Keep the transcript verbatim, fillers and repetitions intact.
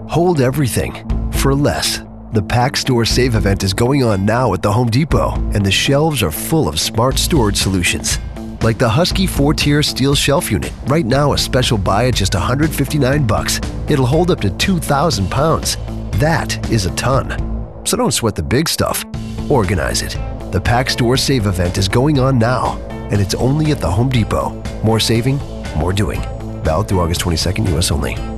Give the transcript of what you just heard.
Hold everything for less. The Pack Store Save event is going on now at the Home Depot, and the shelves are full of smart storage solutions. Like the Husky four-tier steel shelf unit, right now a special buy at just one hundred fifty-nine bucks. It'll hold up to two thousand pounds. That is a ton. So don't sweat the big stuff. Organize it. The Pack Store Save event is going on now, and it's only at the Home Depot. More saving, more doing. Valid through August twenty-second, U S only.